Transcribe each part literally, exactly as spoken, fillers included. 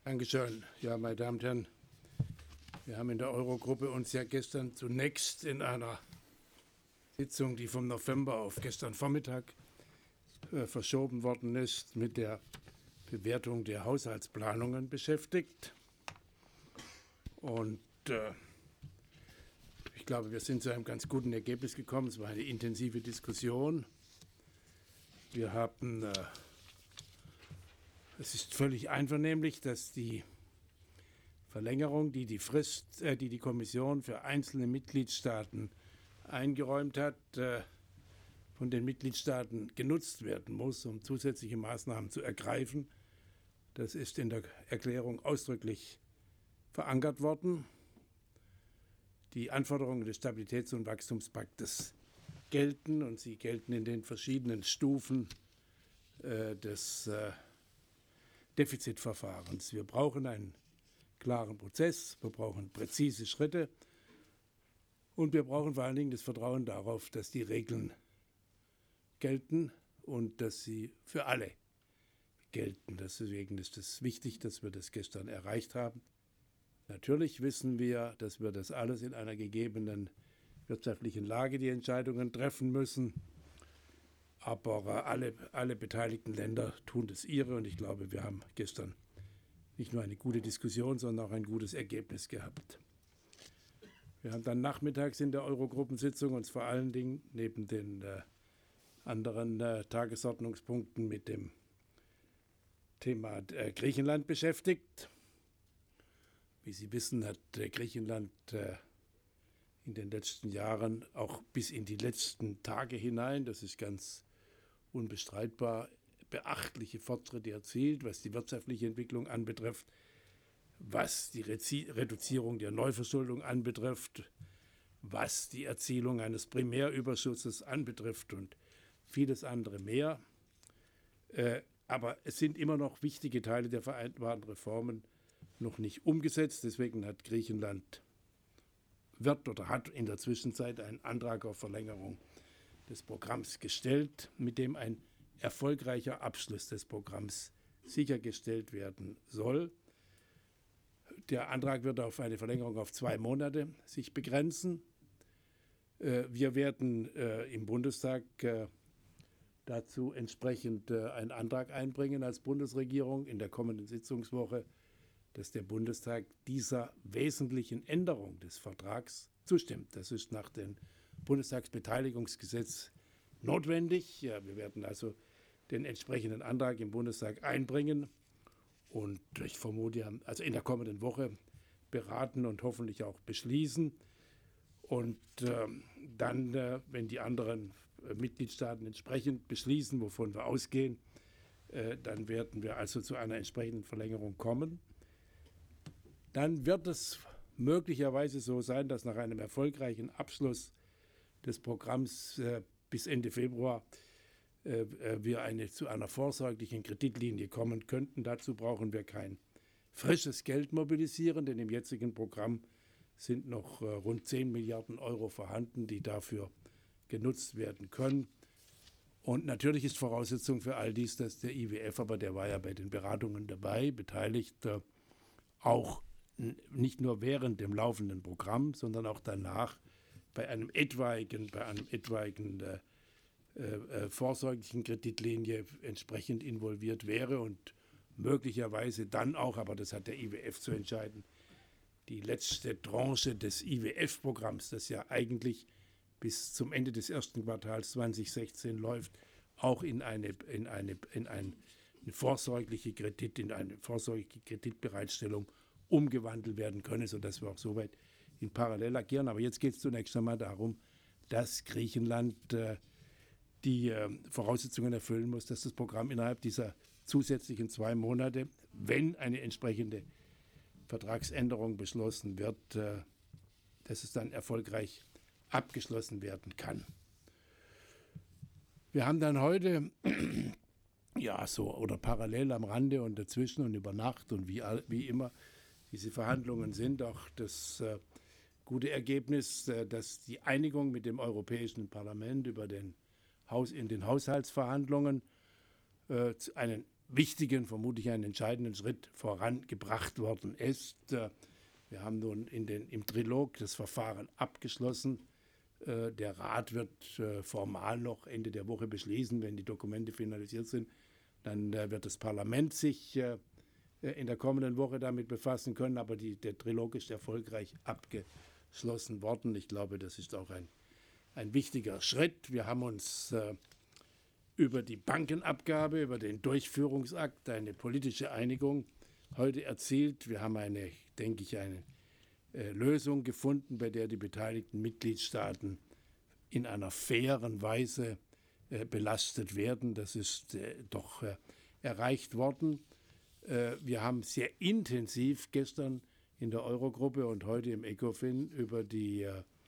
Dankeschön. Ja, meine Damen und Herren, wir haben in der Eurogruppe uns ja gestern zunächst in einer Sitzung, die vom November auf gestern Vormittag äh, verschoben worden ist, mit der Bewertung der Haushaltsplanungen beschäftigt. Und äh, ich glaube, wir sind zu einem ganz guten Ergebnis gekommen. Es war eine intensive Diskussion. Wir haben, äh, es ist völlig einvernehmlich, dass die Verlängerung, die die Frist, äh, die die Kommission für einzelne Mitgliedstaaten eingeräumt hat, äh, von den Mitgliedstaaten genutzt werden muss, um zusätzliche Maßnahmen zu ergreifen. Das ist in der Erklärung ausdrücklich verankert worden. Die Anforderungen des Stabilitäts- und Wachstumspaktes gelten und sie gelten in den verschiedenen Stufen äh, des äh, Defizitverfahrens. Wir brauchen einen klaren Prozess, wir brauchen präzise Schritte und wir brauchen vor allen Dingen das Vertrauen darauf, dass die Regeln gelten und dass sie für alle gelten. Deswegen ist es wichtig, dass wir das gestern erreicht haben. Natürlich wissen wir, dass wir das alles in einer gegebenen wirtschaftlichen Lage die Entscheidungen treffen müssen. Aber alle, alle beteiligten Länder tun das ihre und ich glaube, wir haben gestern nicht nur eine gute Diskussion, sondern auch ein gutes Ergebnis gehabt. Wir haben dann nachmittags in der Eurogruppensitzung uns vor allen Dingen neben den äh, anderen äh, Tagesordnungspunkten mit dem Thema äh, Griechenland beschäftigt. Wie Sie wissen, hat äh, Griechenland äh, in den letzten Jahren auch bis in die letzten Tage hinein, das ist ganz unbestreitbar, beachtliche Fortschritte erzielt, was die wirtschaftliche Entwicklung anbetrifft, was die Reduzierung der Neuverschuldung anbetrifft, was die Erzielung eines Primärüberschusses anbetrifft und vieles andere mehr. Äh, aber es sind immer noch wichtige Teile der vereinbarten Reformen noch nicht umgesetzt. Deswegen hat Griechenland wird oder hat in der Zwischenzeit einen Antrag auf Verlängerung des Programms gestellt, mit dem ein erfolgreicher Abschluss des Programms sichergestellt werden soll. Der Antrag wird auf eine Verlängerung auf zwei Monate sich begrenzen. Wir werden im Bundestag dazu entsprechend einen Antrag einbringen als Bundesregierung in der kommenden Sitzungswoche, dass der Bundestag dieser wesentlichen Änderung des Vertrags zustimmt. Das ist nach dem Bundestagsbeteiligungsgesetz notwendig. Ja, wir werden also den entsprechenden Antrag im Bundestag einbringen und ich vermute, also in der kommenden Woche beraten und hoffentlich auch beschließen. Und äh, dann, äh, wenn die anderen äh, Mitgliedstaaten entsprechend beschließen, wovon wir ausgehen, äh, dann werden wir also zu einer entsprechenden Verlängerung kommen. Dann wird es möglicherweise so sein, dass nach einem erfolgreichen Abschluss des Programms äh, bis Ende Februar äh, wir eine, zu einer vorsorglichen Kreditlinie kommen könnten. Dazu brauchen wir kein frisches Geld mobilisieren, denn im jetzigen Programm sind noch äh, rund zehn Milliarden Euro vorhanden, die dafür genutzt werden können. Und natürlich ist Voraussetzung für all dies, dass der I W F, aber der war ja bei den Beratungen dabei, beteiligt, äh, auch nicht nur während dem laufenden Programm, sondern auch danach bei einem etwaigen, bei einem etwaigen äh, äh, vorsorglichen Kreditlinie entsprechend involviert wäre und möglicherweise dann auch, aber das hat der I W F zu entscheiden, die letzte Tranche des I W F-Programms, das ja eigentlich bis zum Ende des ersten Quartals zweitausendsechzehn läuft, auch in eine, in eine, in ein, eine vorsorgliche Kredit, in eine vorsorgliche Kreditbereitstellung umgewandelt werden können, sodass wir auch soweit in parallel agieren. Aber jetzt geht es zunächst einmal darum, dass Griechenland äh, die äh, Voraussetzungen erfüllen muss, dass das Programm innerhalb dieser zusätzlichen zwei Monate, wenn eine entsprechende Vertragsänderung beschlossen wird, äh, dass es dann erfolgreich abgeschlossen werden kann. Wir haben dann heute ja so oder parallel am Rande und dazwischen und über Nacht und wie, wie immer diese Verhandlungen sind, auch das äh, gute Ergebnis, äh, dass die Einigung mit dem Europäischen Parlament über den Haus in den Haushaltsverhandlungen äh, einen wichtigen, vermutlich einen entscheidenden Schritt vorangebracht worden ist. Wir haben nun in den, im Trilog das Verfahren abgeschlossen. Der Rat wird formal noch Ende der Woche beschließen, wenn die Dokumente finalisiert sind. Dann wird das Parlament sich in der kommenden Woche damit befassen können, aber die, der Trilog ist erfolgreich abgeschlossen worden. Ich glaube, das ist auch ein, ein wichtiger Schritt. Wir haben uns äh, über die Bankenabgabe, über den Durchführungsakt, eine politische Einigung heute erzielt. Wir haben eine, denke ich, eine äh, Lösung gefunden, bei der die beteiligten Mitgliedstaaten in einer fairen Weise äh, belastet werden. Das ist äh, doch äh, erreicht worden. Wir haben sehr intensiv gestern in der Eurogruppe und heute im ECOFIN über die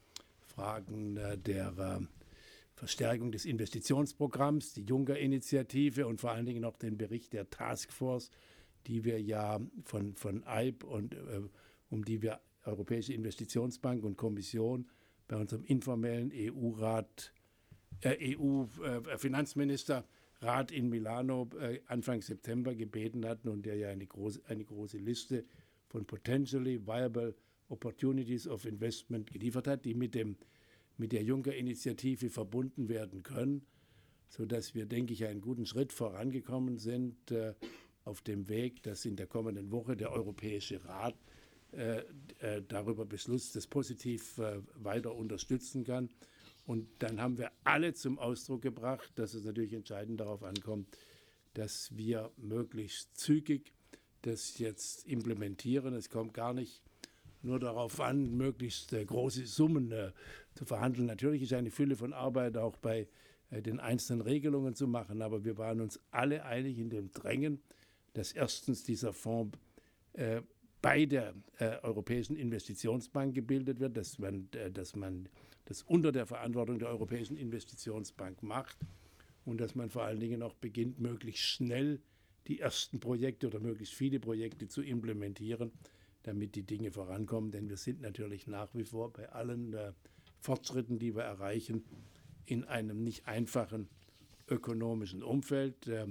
Fragen der Verstärkung des Investitionsprogramms, die Juncker-Initiative und vor allen Dingen auch den Bericht der Taskforce, die wir ja von, von E I B und äh, um die wir Europäische Investitionsbank und Kommission bei unserem informellen E U-Rat, äh, E U-Finanzminister Rat in Milano äh, Anfang September gebeten hatten und der ja eine große, eine große Liste von potentially viable opportunities of investment geliefert hat, die mit, dem, mit der Juncker-Initiative verbunden werden können, sodass wir, denke ich, einen guten Schritt vorangekommen sind äh, auf dem Weg, dass in der kommenden Woche der Europäische Rat äh, äh, darüber Beschluss das positiv äh, weiter unterstützen kann. Und dann haben wir alle zum Ausdruck gebracht, dass es natürlich entscheidend darauf ankommt, dass wir möglichst zügig das jetzt implementieren. Es kommt gar nicht nur darauf an, möglichst äh, große Summen äh, zu verhandeln. Natürlich ist eine Fülle von Arbeit auch bei äh, den einzelnen Regelungen zu machen, aber wir waren uns alle einig in dem Drängen, dass erstens dieser Fonds äh, bei der äh, Europäischen Investitionsbank gebildet wird, dass man, äh, dass man das unter der Verantwortung der Europäischen Investitionsbank macht und dass man vor allen Dingen auch beginnt, möglichst schnell die ersten Projekte oder möglichst viele Projekte zu implementieren, damit die Dinge vorankommen. Denn wir sind natürlich nach wie vor bei allen äh, Fortschritten, die wir erreichen, in einem nicht einfachen ökonomischen Umfeld. Äh,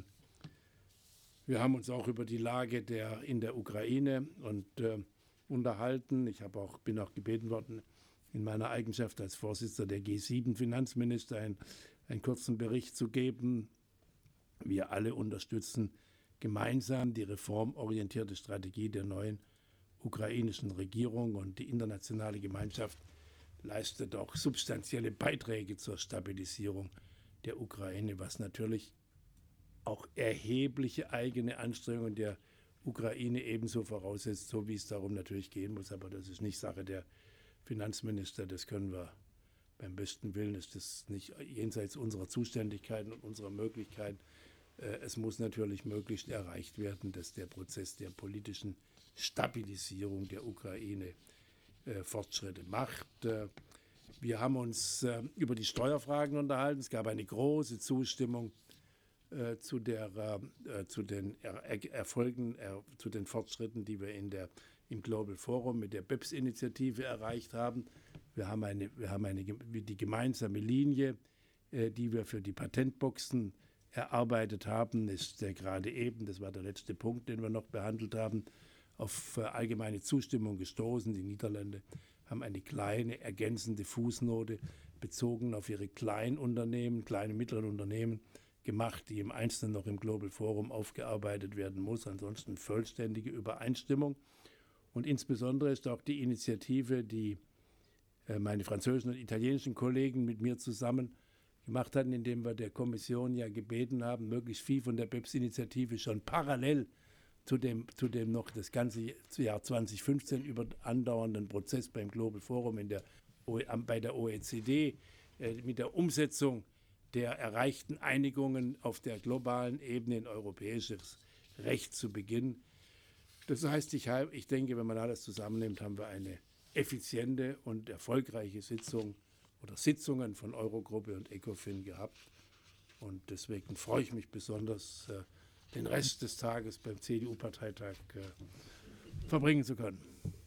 wir haben uns auch über die Lage der, in der Ukraine und, äh, unterhalten. Ich habe auch, bin auch gebeten worden, in meiner Eigenschaft als Vorsitzender der G sieben Finanzminister ein, einen kurzen Bericht zu geben. Wir alle unterstützen gemeinsam die reformorientierte Strategie der neuen ukrainischen Regierung und die internationale Gemeinschaft leistet auch substanzielle Beiträge zur Stabilisierung der Ukraine, was natürlich auch erhebliche eigene Anstrengungen der Ukraine ebenso voraussetzt, so wie es darum natürlich gehen muss. Aber das ist nicht Sache der Finanzminister, das können wir beim besten Willen, ist das nicht jenseits unserer Zuständigkeiten und unserer Möglichkeiten. Es muss natürlich möglichst erreicht werden, dass der Prozess der politischen Stabilisierung der Ukraine Fortschritte macht. Wir haben uns über die Steuerfragen unterhalten. Es gab eine große Zustimmung zu, der, zu den Erfolgen, zu den Fortschritten, die wir in der im Global Forum mit der B E P S-Initiative erreicht haben. Wir haben, eine, wir haben eine, die gemeinsame Linie, äh, die wir für die Patentboxen erarbeitet haben, ist äh, gerade eben, das war der letzte Punkt, den wir noch behandelt haben, auf äh, allgemeine Zustimmung gestoßen. Die Niederlande haben eine kleine ergänzende Fußnote bezogen auf ihre Kleinunternehmen, kleine mittleren Unternehmen gemacht, die im Einzelnen noch im Global Forum aufgearbeitet werden muss. Ansonsten vollständige Übereinstimmung. Und insbesondere ist auch die Initiative, die äh, meine französischen und italienischen Kollegen mit mir zusammen gemacht hatten, indem wir der Kommission ja gebeten haben, möglichst viel von der B E P S-Initiative schon parallel zu dem, zu dem noch das ganze Jahr zwanzig fünfzehn über andauernden Prozess beim Global Forum in der, bei der O E C D äh, mit der Umsetzung der erreichten Einigungen auf der globalen Ebene in europäisches Recht zu beginnen. Das heißt, ich, ich denke, wenn man alles zusammennimmt, haben wir eine effiziente und erfolgreiche Sitzung oder Sitzungen von Eurogruppe und ECOFIN gehabt. Und deswegen freue ich mich besonders, den Rest des Tages beim C D U-Parteitag verbringen zu können.